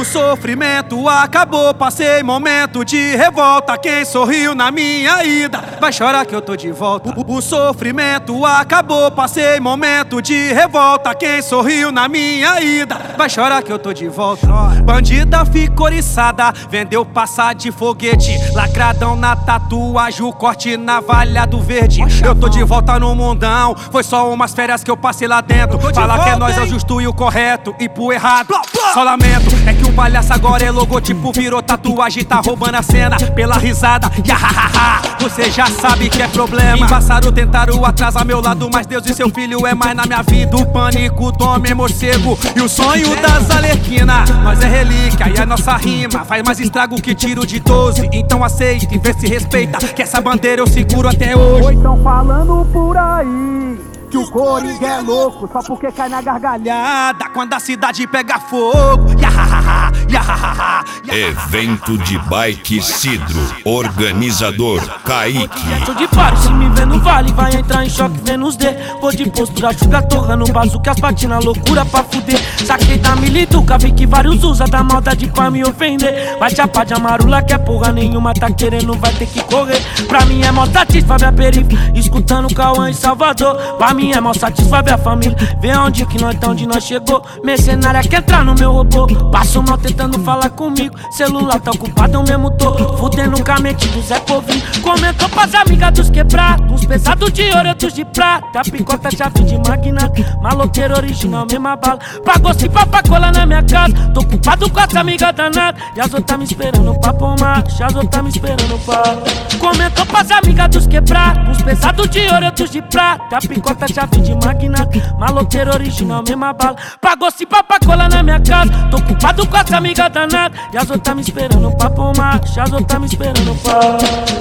O sofrimento acabou, passei momento de revolta. Quem sorriu na minha ida vai chorar que eu tô de volta. O sofrimento acabou, passei momento de revolta. Quem sorriu na minha ida vai chorar que eu tô de volta. Bandida ficou oriçada, vendeu passar de foguete. Lacradão na tatuagem, o corte na valha do verde. Eu tô de volta no mundão, foi só umas férias que eu passei lá dentro. Fala que é nós, é o justo e o correto, e pro errado só lamento. É que o palhaço agora é logotipo, virou tatuagem, tá roubando a cena pela risada. Yahahaha, você já sabe que é problema. Passaram, tentaram atrasar meu lado, mas Deus e seu filho é mais na minha vida. O pânico do homem morcego e o sonho das alerquinas. Nós é relíquia e a nossa rima faz mais estrago que tiro de 12. Então aceita e vê se respeita, que essa bandeira eu seguro até hoje. Ou então falando por aí que o Coringa é louco só porque cai na gargalhada quando a cidade pega fogo. Yahahaha, yahahaha. Evento de bike Cidro. Organizador Kaique. Tô de paro, se me vê no vale, vai entrar em choque vendo os D. Vou de postura, chuga torrando bazuca, as patinas, loucura pra fuder. Saquei da milituca, vi que vários usa da maldade pra me ofender. Vai chapar de amarula que é porra nenhuma, tá querendo, vai ter que correr. Pra mim é mó satisfa ver a periferia, escutando o Cauã em Salvador. Pra mim é mó satisfa ver a família, ver onde que nós tá, onde nós chegou. Mercenária quer entrar no meu robô, passo mal tentando falar comigo. Celular tá ocupado, eu mesmo tô fudendo com a mente do Zé Povinho. Comentou pras amigas dos quebrados, uns pesados de ouro, outros de prata. Picota, chave de máquina, maloqueiro original, mesma bala. Pagou se pra colar na minha casa, tô ocupado com essa amiga danada. E as outras me esperando pra pomar, as outras me esperando pra... Comentou pras amigas dos quebrados, uns pesados de ouro, outros de prata. Picota, chave de máquina, maloqueiro original, mesma bala. Pagou se pra colar na minha casa, tô ocupado com essa amiga danada. E as outras me esperando pra pomar, as outras me esperando pra...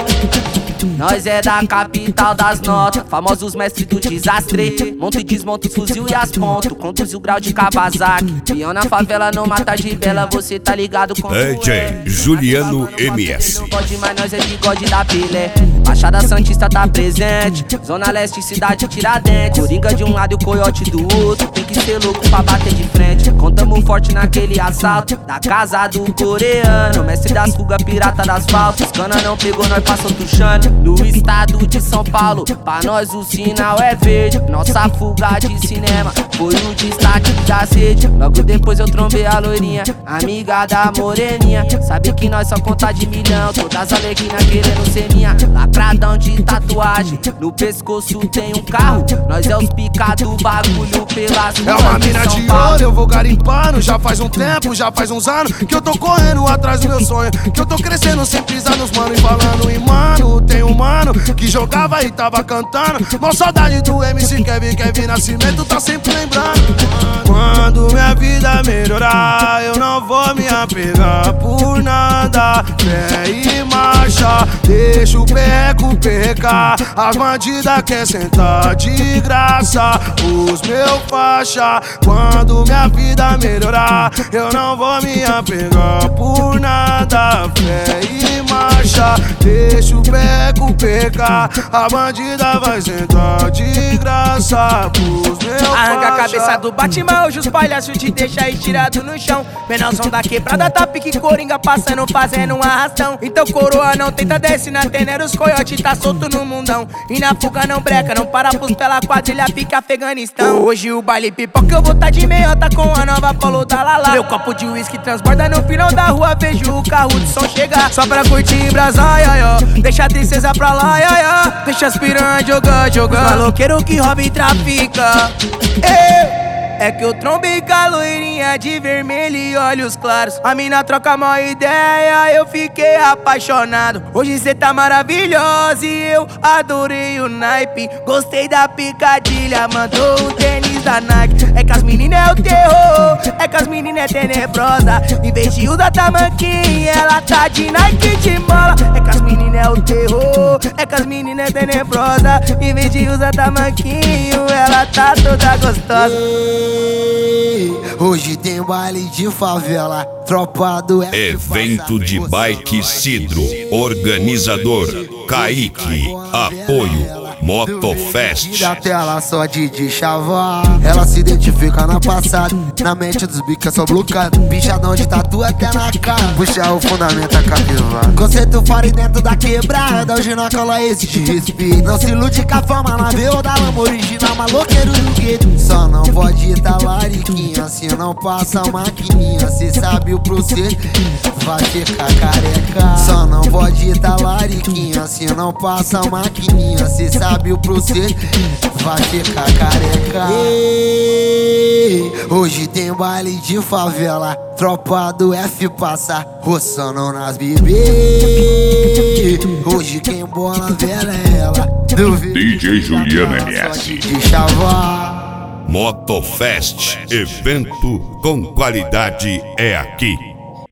Nós é da capital das notas, famosos mestres do desastre. Monta e desmonta os fuzil e as pontos, contos e o grau de Kawasaki. Peão na favela não mata de bela, você tá ligado com DJ Juliano MS. Não pode, mas nós é bigode da Pelé. Baixada Santista tá presente, Zona Leste, cidade Tiradentes. Coringa de um lado e o coiote do outro, tem que ser louco pra bater de frente. Contamos forte naquele assalto da casa do coreano, mestre das fugas, pirata das faltas. Cana não pegou, nós passou tuchando. No estado de São Paulo, pra nós o sinal é verde. Nossa fuga de cinema foi o destaque da sede. Logo depois eu trombei a loirinha, amiga da moreninha. Sabe que nós só conta de milhão, todas as alequinas querendo ser minha. Lacradão de tatuagem, no pescoço tem um carro. Nós é os pica do bagulho pelas ruas. É uma mina de ouro, eu vou garimpando. Já faz um tempo, já faz uns anos que eu tô correndo atrás do meu sonho, que eu tô crescendo sem pisar nos mano. E falando em mano, tem um mano que jogava e tava cantando. Mó saudade do MC Kevin Nascimento, tá sempre lembrando. Quando minha vida melhorar, eu não vou me apegar por nada. Fé e marcha, deixa o perreco perrecar. As bandidas quer sentar de graça, os meu faixa. Quando minha vida melhorar, eu não vou me apegar por nada. Fé e marcha, deixa o perreco perrecar. A bandida vai sentar de graça, os meu faixa. Arranca a cabeça do Batman, hoje os palhaços te deixam estirado no chão. Menosão da quebrada, tá pique Coringa passando, fazendo um arrastão. Então coroa não tenta desce na tenera, os coiote tá solto no mundão. E na fuga não breca, não para pros pela quadrilha, pica Afeganistão. Hoje o baile pipoca, eu vou tá de meiota com a nova Polo da Lala. Meu copo de uísque transborda no final da rua, vejo o carro de som chegar. Só pra curtir em brasa, deixa a tristeza pra lá, deixa as piranhas jogar. Maloqueiro que rouba e trafica. É que eu trombei com a loirinha de vermelho e olhos claros. A mina troca uma ideia, eu fiquei apaixonado. Hoje cê tá maravilhosa e eu adorei o naipe. Gostei da picadilha, mandou um tênis da Nike. É que as meninas é o terror, é que as meninas é tenebrosa. Em vez de usar tamanquinha, ela tá de Nike de mola. É que as meninas é o terror, é que as meninas é tenebrosa. Em vez de usar tamanquinho, ela tá toda gostosa. Hoje tem baile de favela, tropa do Evento de bike Cidro. Organizador Kaique. Apoio Motofest. Da tela só de chavar. Ela se identifica na passada. Na mente dos bica só bloqueado. Bichadão de tatu até na cara. Puxa o fundamento a capivara. Conceito fora e dentro da quebrada. O ginócola exige respeito. Não se ilude com a fama na veio da lama original. Maloqueiro do gueto. Só não pode tá lariquinha. Se não passa a maquininha. Cê sabe o processo, vai ficar careca. Só não pode tá lariquinha. Se não passa a maquininha. Cê sabe o processo, vai ficar careca. Ei, hoje tem baile de favela. Tropa do F passa roçando nas bebê. Hoje quem bola vela é ela. DJ Juliano MS. De chavar. Motofest, evento com qualidade é aqui.